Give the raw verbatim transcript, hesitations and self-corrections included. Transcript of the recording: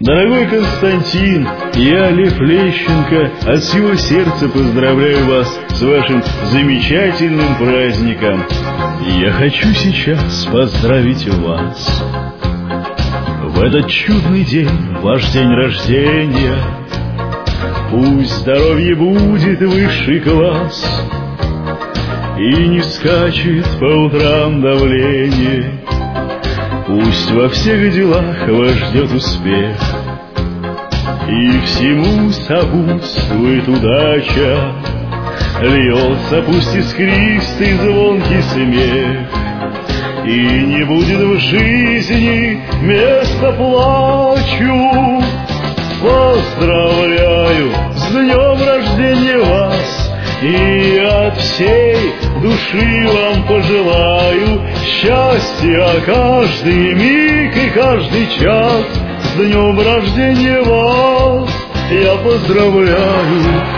Дорогой Константин, я, Лев Лещенко, от всего сердца поздравляю вас с вашим замечательным праздником. Я хочу сейчас поздравить вас. В этот чудный день, ваш день рождения, пусть здоровье будет высший класс, и не скачет по утрам давление. Пусть во всех делах вас ждет успех, и всему сопутствует удача. Льется пусть искристый звонкий смех, и не будет в жизни места плачу. Поздравляю с днем рождения вас, и от всей души вам пожелаю счастья каждый миг и каждый час. С днем рождения вас я поздравляю.